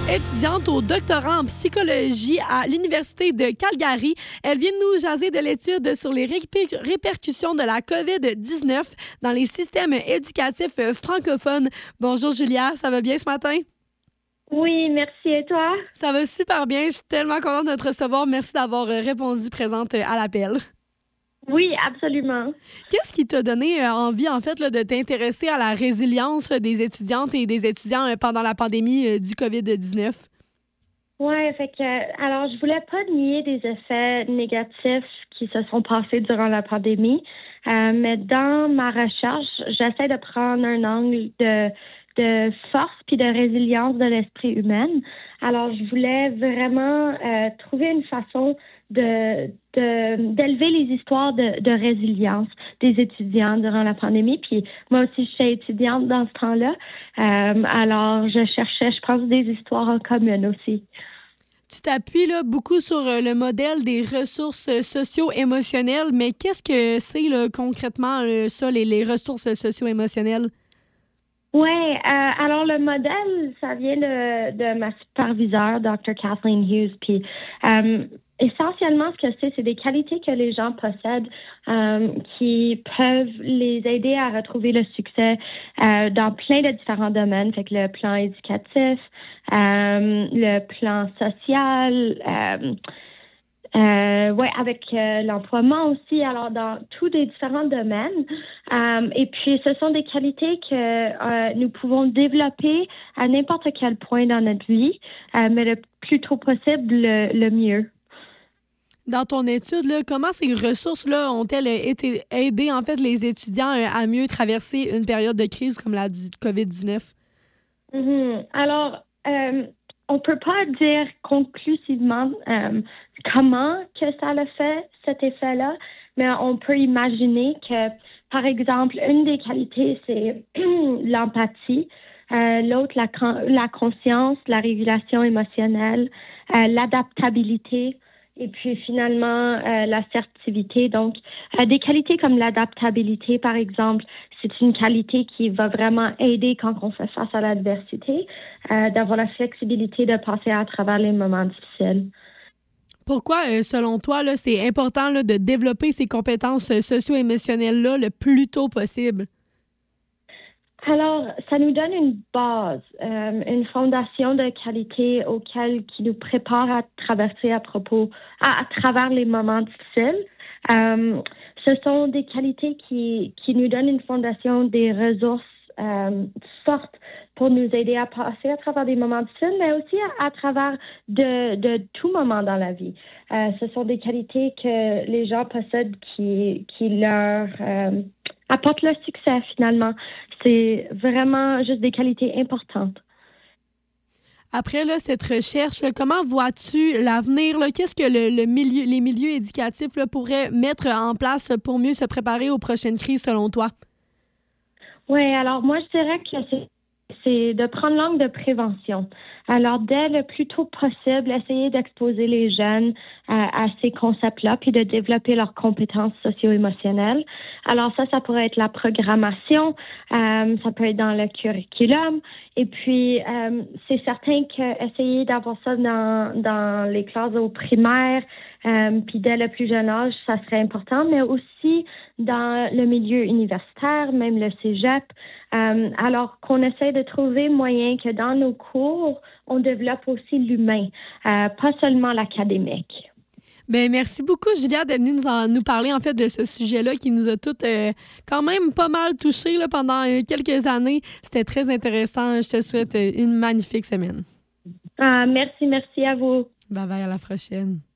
étudiante au doctorat en psychologie à l'Université de Calgary. Elle vient de nous jaser de l'étude sur les répercussions de la COVID-19 dans les systèmes éducatifs francophones. Bonjour Julia, ça va bien ce matin? Oui, merci. Et toi? Ça va super bien. Je suis tellement contente de te recevoir. Merci d'avoir répondu présente à l'appel. Oui, absolument. Qu'est-ce qui t'a donné envie, en fait, là, de t'intéresser à la résilience des étudiantes et des étudiants pendant la pandémie du COVID-19? Oui, alors, je voulais pas nier des effets négatifs qui se sont passés durant la pandémie, mais dans ma recherche, j'essaie de prendre un angle de force puis de résilience de l'esprit humain. Alors, je voulais vraiment trouver une façon d'élever les histoires de résilience des étudiants durant la pandémie. Puis moi aussi, je suis étudiante dans ce temps-là. Alors, je cherchais, je pense, des histoires en commun aussi. Tu t'appuies là, beaucoup sur le modèle des ressources socio-émotionnelles, mais qu'est-ce que c'est là, concrètement ça, les ressources socio-émotionnelles? Oui, alors le modèle, ça vient de ma superviseure, Dr. Kathleen Hughes. Puis essentiellement, ce que c'est des qualités que les gens possèdent qui peuvent les aider à retrouver le succès dans plein de différents domaines. Fait que le plan éducatif, le plan social, avec l'emploiement aussi, alors dans tous les différents domaines. Et puis, ce sont des qualités que nous pouvons développer à n'importe quel point dans notre vie, mais le plus tôt possible, le mieux. Dans ton étude, là, comment ces ressources-là ont-elles aidé en fait les étudiants à mieux traverser une période de crise comme la COVID-19? Alors, on peut pas dire conclusivement comment que ça l'a fait, cet effet-là, mais on peut imaginer que, par exemple, une des qualités, c'est l'empathie, l'autre, la conscience, la régulation émotionnelle, l'adaptabilité, et puis finalement, l'assertivité. Donc, des qualités comme l'adaptabilité, par exemple, c'est une qualité qui va vraiment aider quand on fait face à l'adversité, d'avoir la flexibilité de passer à travers les moments difficiles. Pourquoi, selon toi, là, c'est important là, de développer ces compétences socio-émotionnelles-là le plus tôt possible? Alors, ça nous donne une base, une fondation de qualité qui nous prépare à traverser à travers les moments difficiles. Ce sont des qualités qui nous donnent une fondation, des ressources fortes pour nous aider à passer à travers des moments difficiles, mais aussi à travers de tout moment dans la vie. Ce sont des qualités que les gens possèdent qui leur apportent le succès finalement. C'est vraiment juste des qualités importantes. Après là, cette recherche, là, comment vois-tu l'avenir? Là? Qu'est-ce que les milieux éducatifs là, pourraient mettre en place pour mieux se préparer aux prochaines crises selon toi? Oui, alors moi, je dirais que c'est de prendre l'angle de prévention. Alors, dès le plus tôt possible, essayer d'exposer les jeunes à ces concepts-là, puis de développer leurs compétences socio-émotionnelles. Alors ça pourrait être la programmation, ça peut être dans le curriculum. Et puis, c'est certain qu'essayer d'avoir ça dans les classes au primaire, puis dès le plus jeune âge, ça serait important, mais aussi dans le milieu universitaire, même le cégep. Alors qu'on essaie de trouver moyen que dans nos cours, on développe aussi l'humain, pas seulement l'académique. Bien, merci beaucoup, Julia, d'être venue nous parler en fait de ce sujet-là qui nous a toutes quand même pas mal touchés là, pendant quelques années. C'était très intéressant. Je te souhaite une magnifique semaine. Merci à vous. Bye bye, à la prochaine.